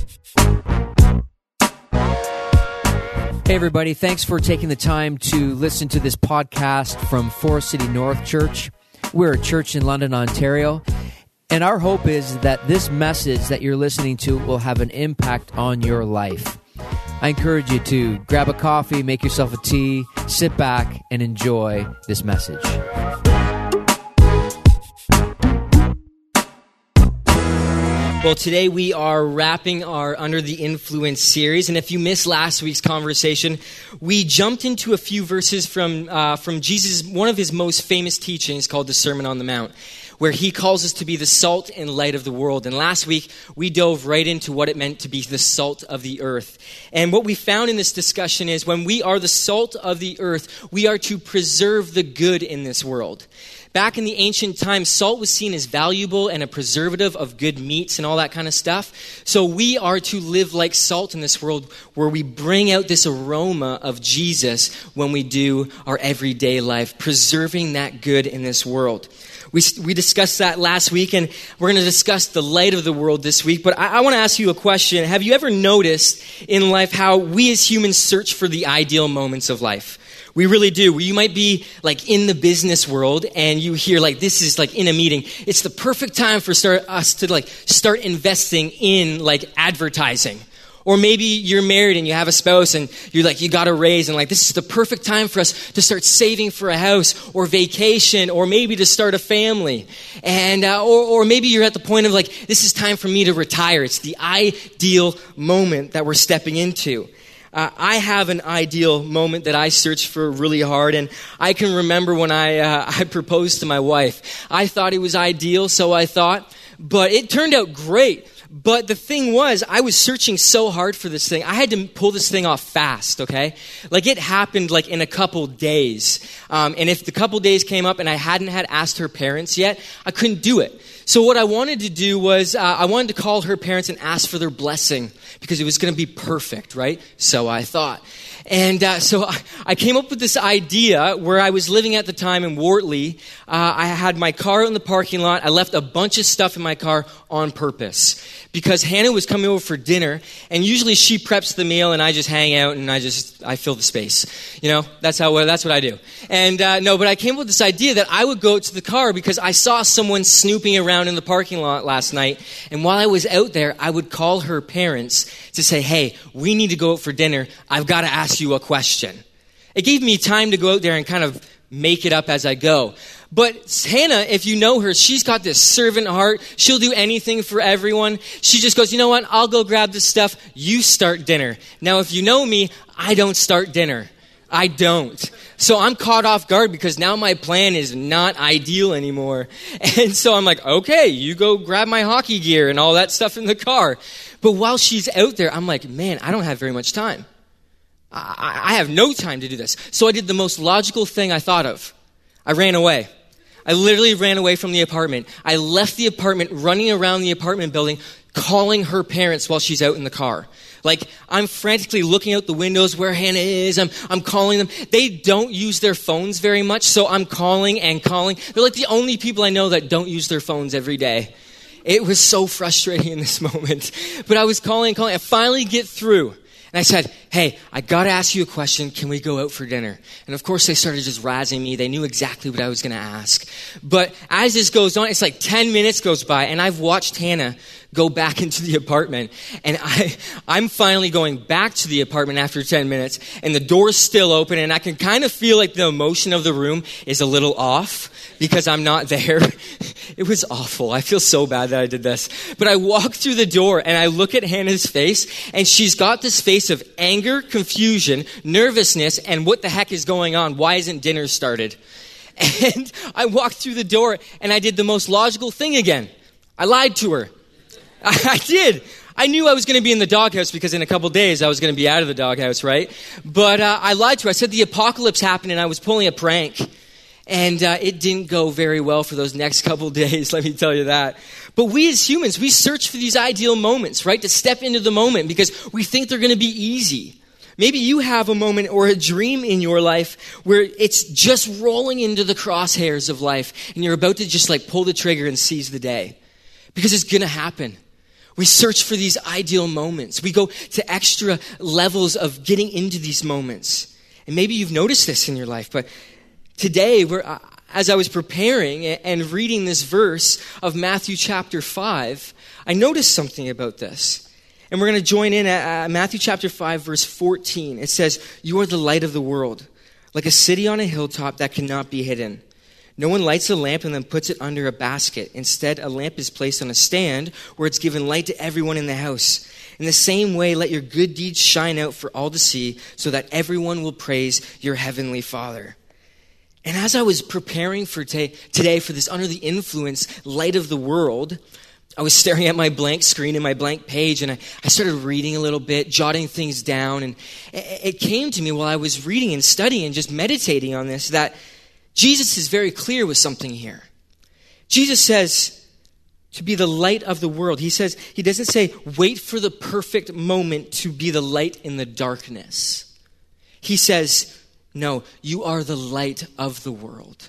Hey everybody, thanks for taking the time to listen to this podcast from Forest City North Church. We're a church in London, Ontario, and our hope is that this message that you're listening to will have an impact on your life. I encourage you to grab a coffee, make yourself a tea, sit back, and enjoy this message. Well, today we are wrapping our Under the Influence series, and if you missed last week's conversation, we jumped into a few verses from Jesus, one of his most famous teachings called the Sermon on the Mount, where he calls us to be the salt and light of the world. And last week, we dove right into what it meant to be the salt of the earth. And what we found in this discussion is when we are the salt of the earth, we are to preserve the good in this world. Back in the ancient times, salt was seen as valuable and a preservative of good meats and all that kind of stuff. So we are to live like salt in this world where we bring out this aroma of Jesus when we do our everyday life, preserving that good in this world. We discussed that last week, and we're going to discuss the light of the world this week. But I want to ask you a question. Have you ever noticed in life how we as humans search for the ideal moments of life? We really do. You might be like in the business world and you hear like this is like in a meeting. It's the perfect time for us to start investing in like advertising. Or maybe you're married and you have a spouse and you're like, you got a raise and like, this is the perfect time for us to start saving for a house or vacation or maybe to start a family. And, or maybe you're at the point of like, this is time for me to retire. It's the ideal moment that we're stepping into. I have an ideal moment that I search for really hard, and I can remember when I proposed to my wife. I thought it was ideal, so I thought, but it turned out great. But the thing was, I was searching so hard for this thing. I had to pull this thing off fast, okay? Like it happened like in a couple days. And if the couple days came up and I hadn't had asked her parents yet, I couldn't do it. So what I wanted to do was I wanted to call her parents and ask for their blessing because it was going to be perfect, right? So I thought. And so I came up with this idea where I was living at the time in Wortley. I had my car in the parking lot. I left a bunch of stuff in my car on purpose because Hannah was coming over for dinner, and usually she preps the meal and I just hang out and I fill the space. You know, that's what I do. And but I came up with this idea that I would go to the car because I saw someone snooping around in the parking lot last night, and while I was out there, I would call her parents to say, hey, we need to go out for dinner. I've got to ask you a question. It gave me time to go out there and kind of make it up as I go. But Hannah, if you know her, she's got this servant heart. She'll do anything for everyone. She just goes, you know what? I'll go grab this stuff. You start dinner. Now, if you know me, I don't start dinner. I don't. So I'm caught off guard because now my plan is not ideal anymore. And so I'm like, okay, you go grab my hockey gear and all that stuff in the car. But while she's out there, I'm like, man, I don't have very much time. I have no time to do this. So I did the most logical thing I thought of. I ran away. I literally ran away from the apartment. I left the apartment running around the apartment building, calling her parents while she's out in the car. Like, I'm frantically looking out the windows where Hannah is. I'm calling them. They don't use their phones very much, so I'm calling and calling. They're like the only people I know that don't use their phones every day. It was so frustrating in this moment. But I was calling and calling. I finally get through. And I said, hey, I got to ask you a question. Can we go out for dinner? And of course, they started just razzing me. They knew exactly what I was going to ask. But as this goes on, it's like 10 minutes goes by, and I've watched Hannah go back into the apartment. And I'm finally going back to the apartment after 10 minutes, and the door's still open, and I can kind of feel like the emotion of the room is a little off because I'm not there. It was awful. I feel so bad that I did this. But I walk through the door, and I look at Hannah's face, and she's got this face of anger, confusion, nervousness, and what the heck is going on? Why isn't dinner started? And I walked through the door, and I did the most logical thing again. I lied to her. I did. I knew I was going to be in the doghouse because in a couple days I was going to be out of the doghouse, right? But I lied to her. I said the apocalypse happened and I was pulling a prank. And it didn't go very well for those next couple days, let me tell you that. But we as humans, we search for these ideal moments, right? To step into the moment because we think they're going to be easy. Maybe you have a moment or a dream in your life where it's just rolling into the crosshairs of life and you're about to just like pull the trigger and seize the day because it's going to happen. We search for these ideal moments. We go to extra levels of getting into these moments. And maybe you've noticed this in your life, but today, as I was preparing and reading this verse of Matthew chapter 5, I noticed something about this. And we're going to join in at Matthew chapter 5, verse 14. It says, "You are the light of the world, like a city on a hilltop that cannot be hidden. No one lights a lamp and then puts it under a basket. Instead, a lamp is placed on a stand where it's given light to everyone in the house. In the same way, let your good deeds shine out for all to see, so that everyone will praise your heavenly Father." And as I was preparing for today for this Under the Influence, Light of the World, I was staring at my blank screen and my blank page, and I started reading a little bit, jotting things down. And it came to me while I was reading and studying and just meditating on this that Jesus is very clear with something here. Jesus says to be the light of the world. He doesn't say, wait for the perfect moment to be the light in the darkness. He says, no, you are the light of the world.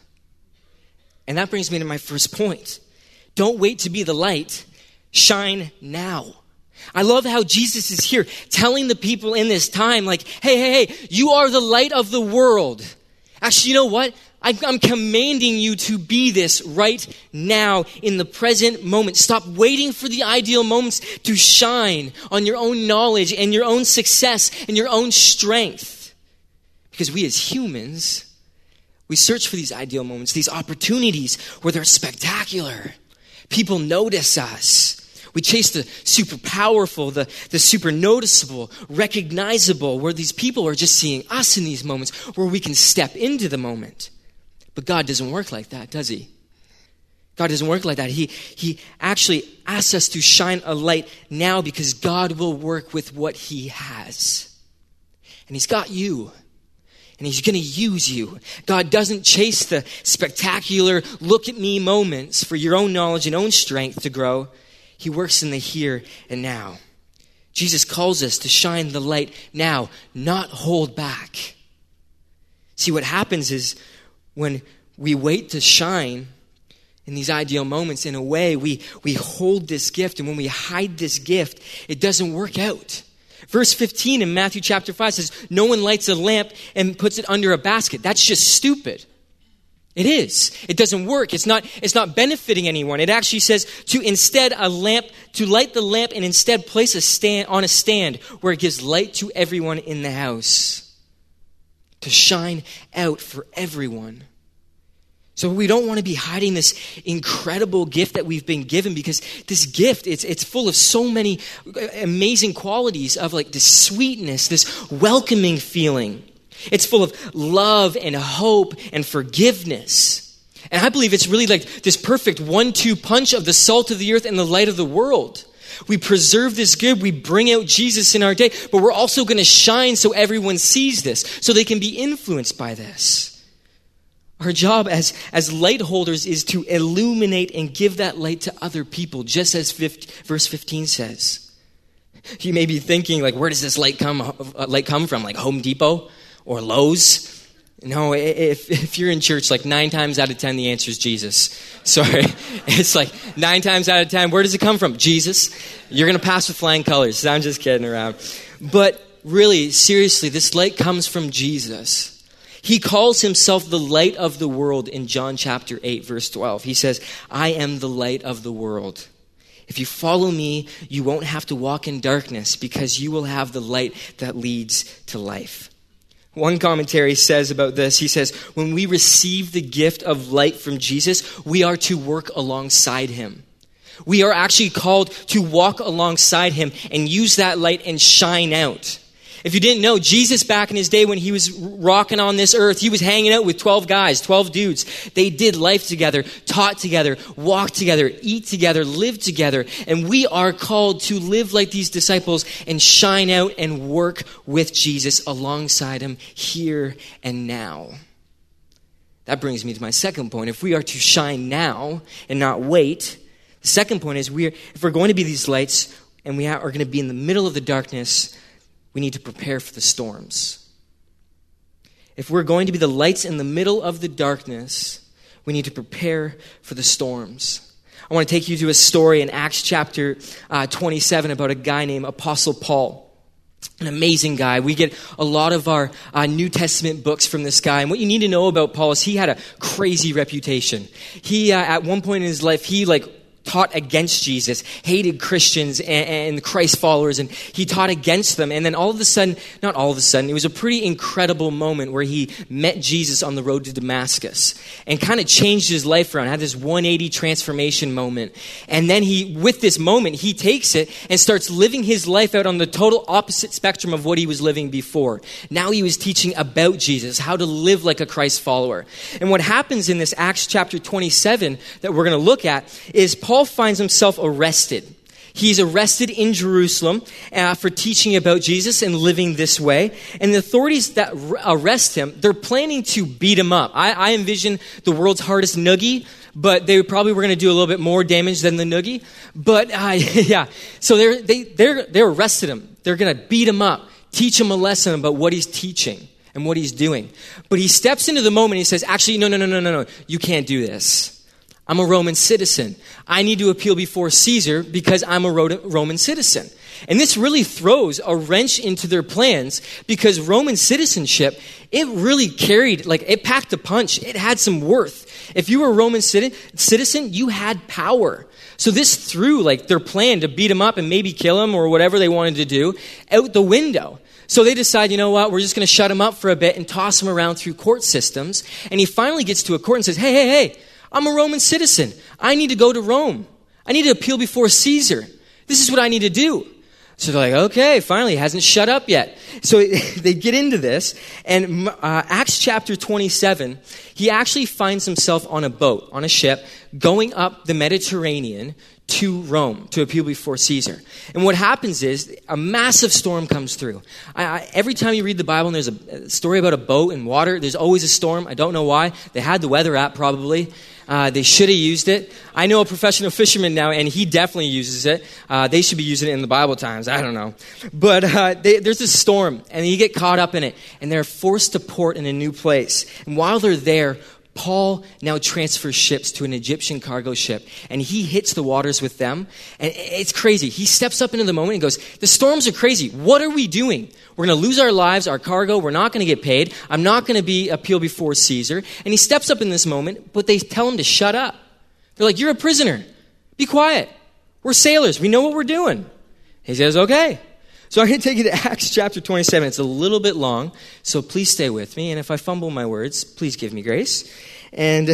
And that brings me to my first point. Don't wait to be the light. Shine now. I love how Jesus is here telling the people in this time, like, hey, you are the light of the world. Actually, you know what? I'm commanding you to be this right now in the present moment. Stop waiting for the ideal moments to shine on your own knowledge and your own success and your own strength. Because we as humans, we search for these ideal moments, these opportunities where they're spectacular. People notice us. We chase the super powerful, the super noticeable, recognizable, where these people are just seeing us in these moments where we can step into the moment. But God doesn't work like that, does he? God doesn't work like that. He actually asks us to shine a light now because God will work with what he has. And he's got you. And he's going to use you. God doesn't chase the spectacular, look at me moments for your own knowledge and own strength to grow. He works in the here and now. Jesus calls us to shine the light now, not hold back. See, what happens is when we wait to shine in these ideal moments, in a way, we hold this gift. And when we hide this gift, it doesn't work out. Verse 15 in Matthew chapter 5 says, no one lights a lamp and puts it under a basket. That's just stupid. It is. It doesn't work. It's not benefiting anyone. It actually says to light the lamp and instead place a stand where it gives light to everyone in the house. To shine out for everyone. So we don't want to be hiding this incredible gift that we've been given, because this gift, it's full of so many amazing qualities of like this sweetness, this welcoming feeling. It's full of love and hope and forgiveness. And I believe it's really like this perfect 1-2 punch of the salt of the earth and the light of the world. We preserve this good. We bring out Jesus in our day, but we're also going to shine so everyone sees this, so they can be influenced by this. Our job as light holders is to illuminate and give that light to other people, just as verse 15 says. You may be thinking, like, where does this light come from? Like Home Depot or Lowe's? No, if you're in church, like 9 times out of 10, the answer is Jesus. Sorry. It's like 9 times out of 10, where does it come from? Jesus. You're going to pass with flying colors. I'm just kidding around. But really, seriously, this light comes from Jesus. He calls himself the light of the world in John chapter 8, verse 12. He says, I am the light of the world. If you follow me, you won't have to walk in darkness, because you will have the light that leads to life. One commentary says about this, he says, when we receive the gift of light from Jesus, we are to work alongside him. We are actually called to walk alongside him and use that light and shine out. If you didn't know, Jesus back in his day when he was rocking on this earth, he was hanging out with 12 guys, 12 dudes. They did life together, taught together, walked together, eat together, lived together. And we are called to live like these disciples and shine out and work with Jesus alongside him here and now. That brings me to my second point. If we are to shine now and not wait, the second point is if we're going to be these lights and we are going to be in the middle of the darkness, we need to prepare for the storms. If we're going to be the lights in the middle of the darkness, we need to prepare for the storms. I want to take you to a story in Acts chapter 27 about a guy named Apostle Paul. An amazing guy. We get a lot of our New Testament books from this guy. And what you need to know about Paul is he had a crazy reputation. He, at one point in his life, he taught against Jesus, hated Christians and Christ followers, and he taught against them. And then all of a sudden, not all of a sudden, it was a pretty incredible moment where he met Jesus on the road to Damascus and kind of changed his life around, had this 180 transformation moment. And then with this moment, he takes it and starts living his life out on the total opposite spectrum of what he was living before. Now he was teaching about Jesus, how to live like a Christ follower. And what happens in this Acts chapter 27 that we're going to look at is Paul finds himself arrested. He's arrested in Jerusalem for teaching about Jesus and living this way. And the authorities that arrest him, they're planning to beat him up. I envision the world's hardest noogie, but they probably were going to do a little bit more damage than the noogie. But yeah, so they arrested him. They're going to beat him up, teach him a lesson about what he's teaching and what he's doing. But he steps into the moment and he says, actually, no, you can't do this. I'm a Roman citizen. I need to appeal before Caesar because I'm a Roman citizen. And this really throws a wrench into their plans because Roman citizenship, it really carried, it packed a punch. It had some worth. If you were a Roman citizen, you had power. So this threw their plan to beat him up and maybe kill him or whatever they wanted to do out the window. So they decide, you know what, we're just going to shut him up for a bit and toss him around through court systems. And he finally gets to a court and says, hey, I'm a Roman citizen. I need to go to Rome. I need to appeal before Caesar. This is what I need to do. So they're like, okay, finally, he hasn't shut up yet. So they get into this, and Acts chapter 27, he actually finds himself on a boat, on a ship, going up the Mediterranean to Rome to appeal before Caesar. And what happens is a massive storm comes through. Every time you read the Bible and there's a story about a boat and water, there's always a storm. I don't know why. They had the weather app probably. They should have used it. I know a professional fisherman now, and he definitely uses it. They should be using it in the Bible times. I don't know. But there's this storm, and you get caught up in it, and they're forced to port in a new place. And while they're there, Paul now transfers ships to an Egyptian cargo ship, and he hits the waters with them. And it's crazy. He steps up into the moment and goes, the storms are crazy. What are we doing? We're going to lose our lives, our cargo. We're not going to get paid. I'm not going to appeal before Caesar. And he steps up in this moment, but they tell him to shut up. They're like, you're a prisoner. Be quiet. We're sailors. We know what we're doing. He says, okay. So I'm going to take you to Acts chapter 27. It's a little bit long, so please stay with me. And if I fumble my words, please give me grace. And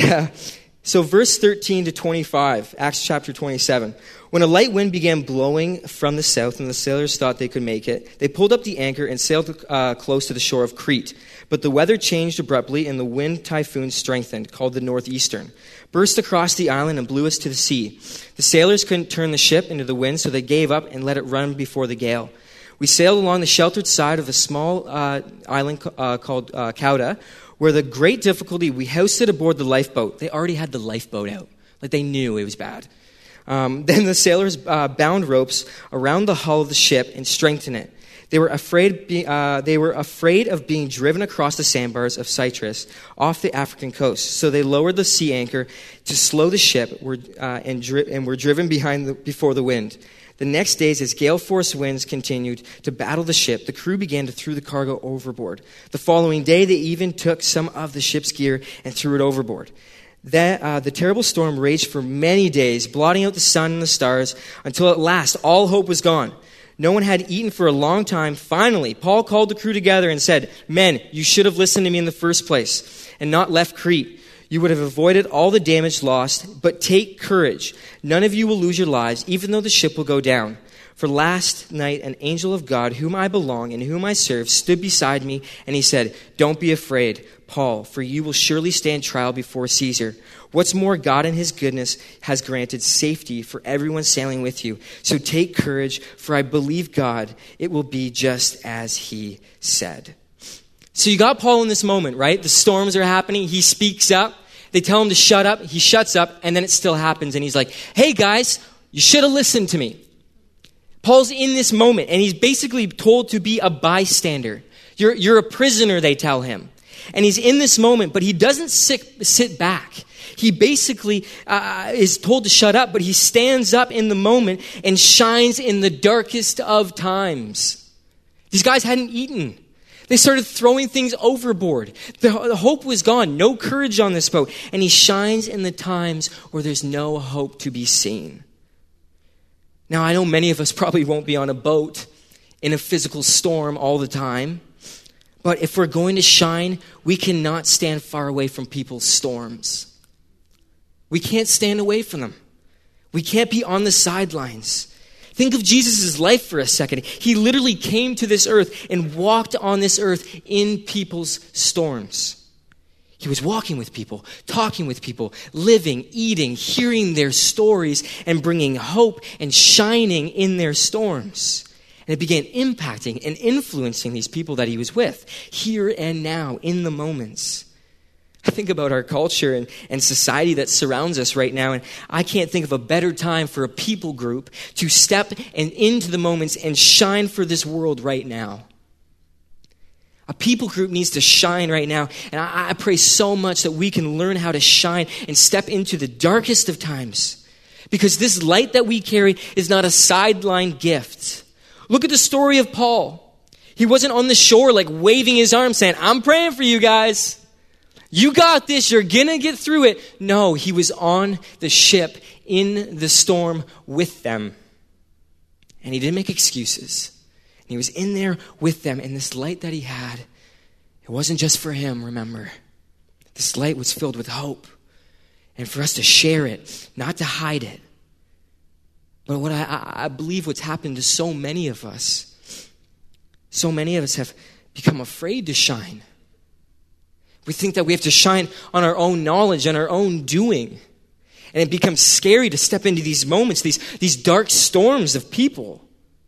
so verse 13 to 25, Acts chapter 27. When a light wind began blowing from the south and the sailors thought they could make it, they pulled up the anchor and sailed close to the shore of Crete. But the weather changed abruptly and the wind typhoon strengthened, called the northeastern, burst across the island and blew us to the sea. The sailors couldn't turn the ship into the wind, so they gave up and let it run before the gale. We sailed along the sheltered side of a small island called Cauda, where the great difficulty we hoisted aboard the lifeboat. They already had the lifeboat out. They knew it was bad. Then the sailors bound ropes around the hull of the ship and strengthened it. They were afraid of being driven across the sandbars of Cyprus off the African coast. So they lowered the sea anchor to slow the ship and were driven before the wind. The next days, as gale-force winds continued to battle the ship, the crew began to throw the cargo overboard. The following day, they even took some of the ship's gear and threw it overboard. The terrible storm raged for many days, blotting out the sun and the stars, until at last all hope was gone. No one had eaten for a long time. Finally, Paul called the crew together and said, "Men, you should have listened to me in the first place and not left Crete. You would have avoided all the damage lost, but take courage. None of you will lose your lives, even though the ship will go down. For last night, an angel of God, whom I belong and whom I serve, stood beside me, and he said, 'Don't be afraid, Paul, for you will surely stand trial before Caesar. What's more, God in his goodness has granted safety for everyone sailing with you. So take courage, for I believe God, it will be just as he said.'" So you got Paul in this moment, right? The storms are happening. He speaks up. They tell him to shut up. He shuts up, and then it still happens. And he's like, "Hey, guys, you should have listened to me." Paul's in this moment, and he's basically told to be a bystander. You're a prisoner, they tell him. And he's in this moment, but he doesn't sit back. He basically is told to shut up, but he stands up in the moment and shines in the darkest of times. These guys hadn't eaten. They started throwing things overboard. The hope was gone. No courage on this boat. And he shines in the times where there's no hope to be seen. Now, I know many of us probably won't be on a boat in a physical storm all the time. But if we're going to shine, we cannot stand far away from people's storms. We can't stand away from them. We can't be on the sidelines. Think of Jesus' life for a second. He literally came to this earth and walked on this earth in people's storms. He was walking with people, talking with people, living, eating, hearing their stories, and bringing hope and shining in their storms. And it began impacting and influencing these people that he was with, here and now, in the moments. I think about our culture and society that surrounds us right now, and I can't think of a better time for a people group to step into the moments and shine for this world right now. A people group needs to shine right now, and I pray so much that we can learn how to shine and step into the darkest of times, because this light that we carry is not a sideline gift. Look at the story of Paul. He wasn't on the shore like waving his arms saying, "I'm praying for you guys. You got this. You're going to get through it." No, he was on the ship in the storm with them. And he didn't make excuses. And he was in there with them. And this light that he had, it wasn't just for him, remember. This light was filled with hope. And for us to share it, not to hide it. But what I believe what's happened to so many of us have become afraid to shine. We think that we have to shine on our own knowledge, on our own doing. And it becomes scary to step into these moments, these dark storms of people.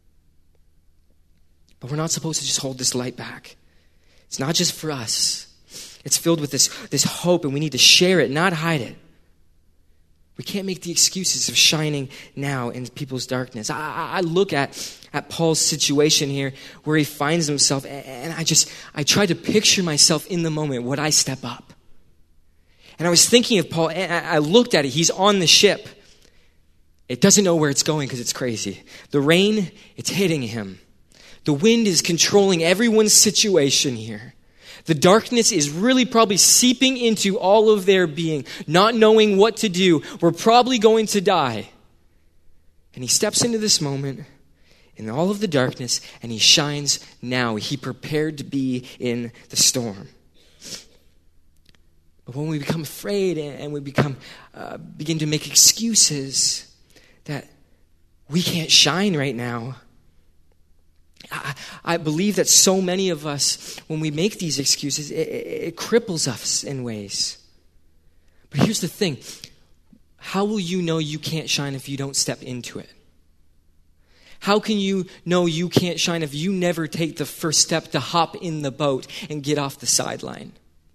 But we're not supposed to just hold this light back. It's not just for us. It's filled with this hope, and we need to share it, not hide it. We can't make the excuses of shining now in people's darkness. I look at Paul's situation here where he finds himself, and I try to picture myself in the moment. Would I step up? And I was thinking of Paul, and I looked at it. He's on the ship. It doesn't know where it's going because it's crazy. The rain, it's hitting him. The wind is controlling everyone's situation here. The darkness is really probably seeping into all of their being, not knowing what to do. We're probably going to die. And he steps into this moment in all of the darkness, and he shines now. He prepared to be in the storm. But when we become afraid and we begin to make excuses that we can't shine right now, I believe that so many of us, when we make these excuses, it cripples us in ways. But here's the thing. How will you know you can't shine if you don't step into it? How can you know you can't shine if you never take the first step to hop in the boat and get off the sideline?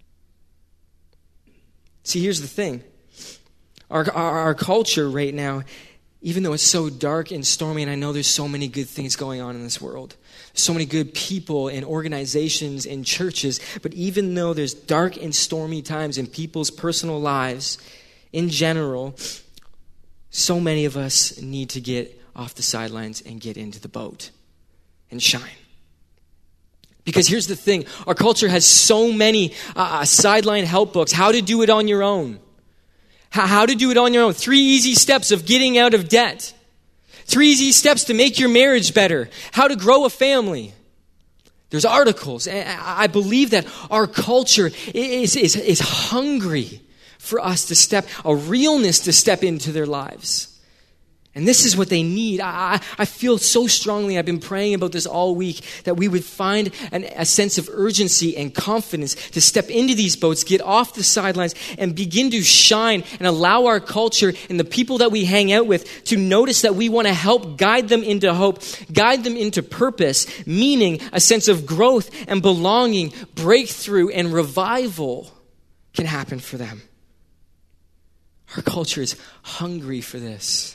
See, here's the thing. Our culture right now, even though it's so dark and stormy, and I know there's so many good things going on in this world, so many good people and organizations and churches, but even though there's dark and stormy times in people's personal lives, in general, so many of us need to get off the sidelines and get into the boat and shine. Because here's the thing, our culture has so many sideline help books, how to do it on your own. How to do it on your own. 3 easy steps of getting out of debt. 3 easy steps to make your marriage better. How to grow a family. There's articles. I believe that our culture is hungry for us to step, a realness to step into their lives. And this is what they need. I feel so strongly, I've been praying about this all week, that we would find a sense of urgency and confidence to step into these boats, get off the sidelines, and begin to shine and allow our culture and the people that we hang out with to notice that we want to help guide them into hope, guide them into purpose, meaning a sense of growth and belonging, breakthrough, and revival can happen for them. Our culture is hungry for this.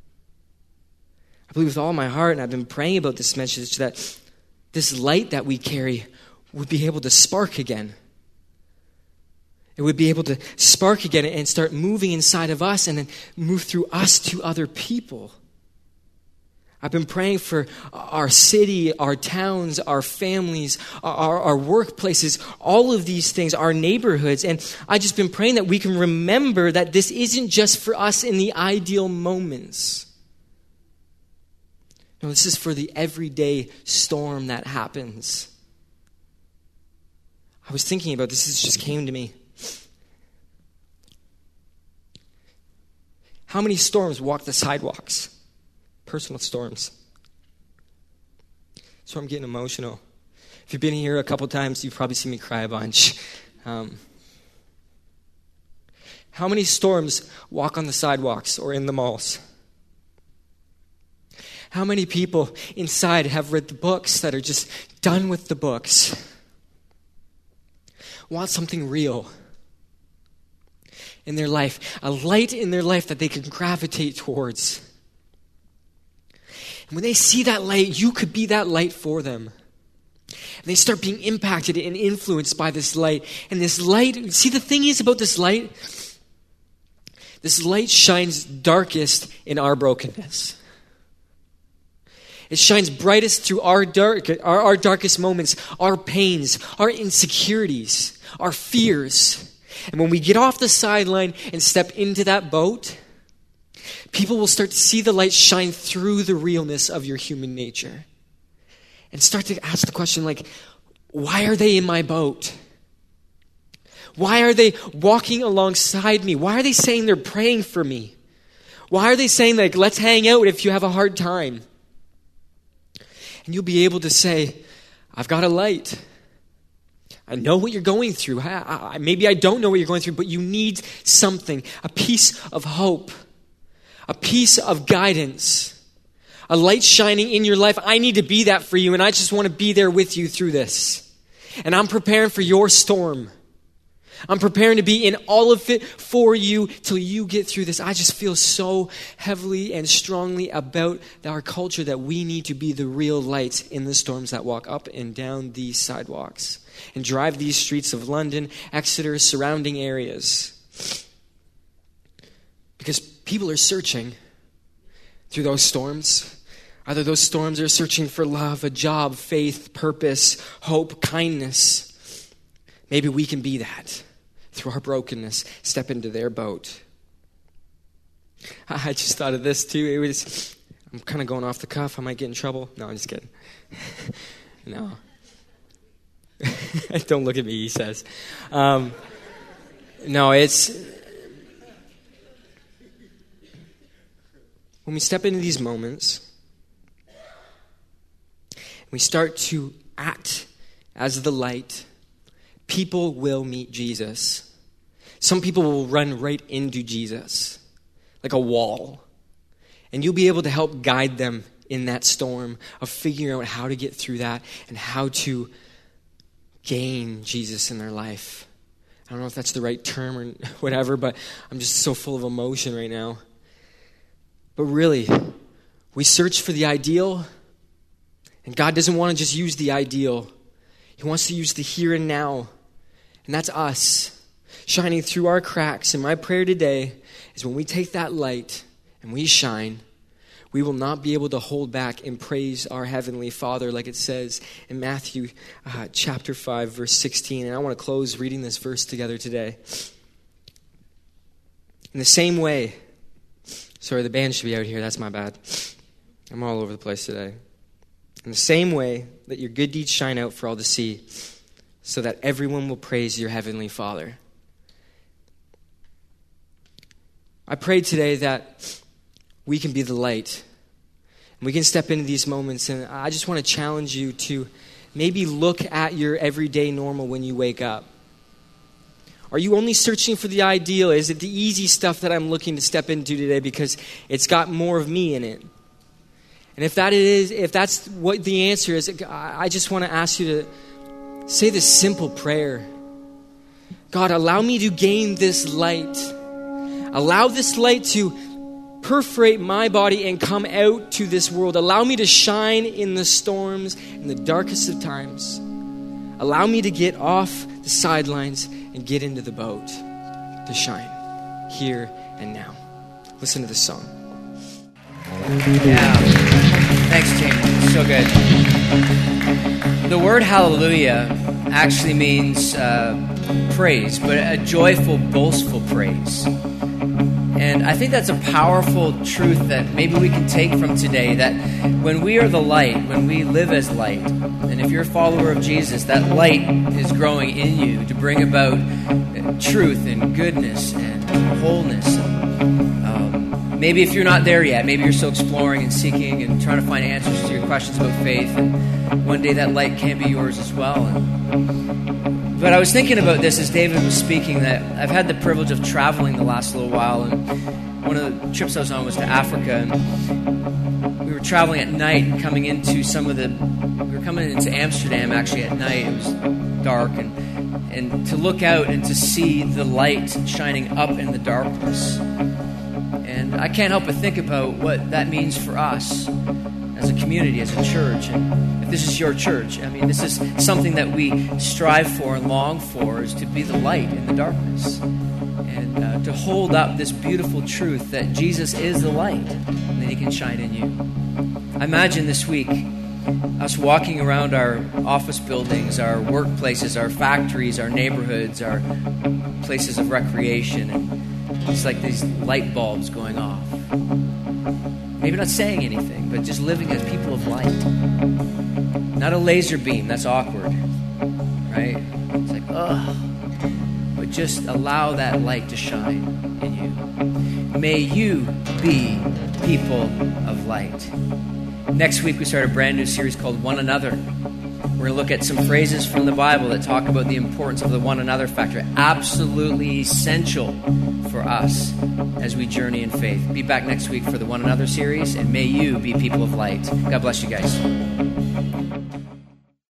I believe with all my heart, and I've been praying about this message, that this light that we carry would be able to spark again. It would be able to spark again and start moving inside of us and then move through us to other people. I've been praying for our city, our towns, our families, our workplaces, all of these things, our neighborhoods. And I've just been praying that we can remember that this isn't just for us in the ideal moments. No, this is for the everyday storm that happens. I was thinking about this. This just came to me. How many storms walk the sidewalks? Personal storms. So I'm getting emotional. If you've been here a couple times, you've probably seen me cry a bunch. How many storms walk on the sidewalks or in the malls? How many people inside have read the books that are just done with the books? Want something real in their life, a light in their life that they can gravitate towards. And when they see that light, you could be that light for them. And they start being impacted and influenced by this light. And this light, see, the thing is about this light shines darkest in our brokenness. It shines brightest through our darkest moments, our pains, our insecurities, our fears. And when we get off the sideline and step into that boat, people will start to see the light shine through the realness of your human nature. And start to ask the question like, why are they in my boat? Why are they walking alongside me? Why are they saying they're praying for me? Why are they saying like, let's hang out if you have a hard time? And you'll be able to say, I've got a light. I know what you're going through. Maybe I don't know what you're going through, but you need something, a piece of hope, a piece of guidance, a light shining in your life. I need to be that for you, and I just want to be there with you through this. And I'm preparing for your storm. I'm preparing to be in all of it for you till you get through this. I just feel so heavily and strongly about our culture that we need to be the real lights in the storms that walk up and down these sidewalks and drive these streets of London, Exeter, surrounding areas. Because people are searching through those storms. Either those storms are searching for love, a job, faith, purpose, hope, kindness. Maybe we can be that through our brokenness, step into their boat. I just thought of this too. I'm kind of going off the cuff. I might get in trouble. No, I'm just kidding. No. Don't look at me, he says. No, it's... When we step into these moments, we start to act as the light, people will meet Jesus. Some people will run right into Jesus, like a wall. And you'll be able to help guide them in that storm of figuring out how to get through that and how to gain Jesus in their life. I don't know if that's the right term or whatever, but I'm just so full of emotion right now. But really, we search for the ideal, and God doesn't want to just use the ideal. He wants to use the here and now. And that's us, shining through our cracks. And my prayer today is when we take that light and we shine, we will not be able to hold back and praise our Heavenly Father like it says in Matthew chapter 5, verse 16. And I want to close reading this verse together today. In the same way, sorry, the band should be out here. That's my bad. I'm all over the place today. In the same way, let your good deeds shine out for all to see, so that everyone will praise your Heavenly Father. I pray today that we can be the light. And we can step into these moments, and I just want to challenge you to maybe look at your everyday normal when you wake up. Are you only searching for the ideal? Is it the easy stuff that I'm looking to step into today because it's got more of me in it? And if that's what the answer is, I just want to ask you to say this simple prayer. God, allow me to gain this light. Allow this light to perforate my body and come out to this world. Allow me to shine in the storms, in the darkest of times. Allow me to get off the sidelines and get into the boat to shine here and now. Listen to this song. Yeah. Thanks, team. So good. The word hallelujah actually means praise, but a joyful, boastful praise. And I think that's a powerful truth that maybe we can take from today, that when we are the light, when we live as light, and if you're a follower of Jesus, that light is growing in you to bring about truth and goodness and wholeness. Maybe if you're not there yet, maybe you're still exploring and seeking and trying to find answers to your questions about faith, and one day that light can be yours as well. But I was thinking about this as David was speaking, that I've had the privilege of traveling the last little while, and one of the trips I was on was to Africa, and we were traveling at night and coming into we were coming into Amsterdam actually at night. It was dark, and to look out and to see the light shining up in the darkness. And I can't help but think about what that means for us as a community, as a church. And if this is your church, I mean, this is something that we strive for and long for, is to be the light in the darkness. And to hold up this beautiful truth that Jesus is the light and that he can shine in you. I imagine this week us walking around our office buildings, our workplaces, our factories, our neighborhoods, our places of recreation, and it's like these light bulbs going off. Maybe not saying anything, but just living as people of light. Not a laser beam, that's awkward, right? It's like, ugh. But just allow that light to shine in you. May you be people of light. Next week, we start a brand new series called One Another. We're going to look at some phrases from the Bible that talk about the importance of the one another factor. Absolutely essential for us as we journey in faith. Be back next week for the One Another series, and may you be people of light. God bless you guys.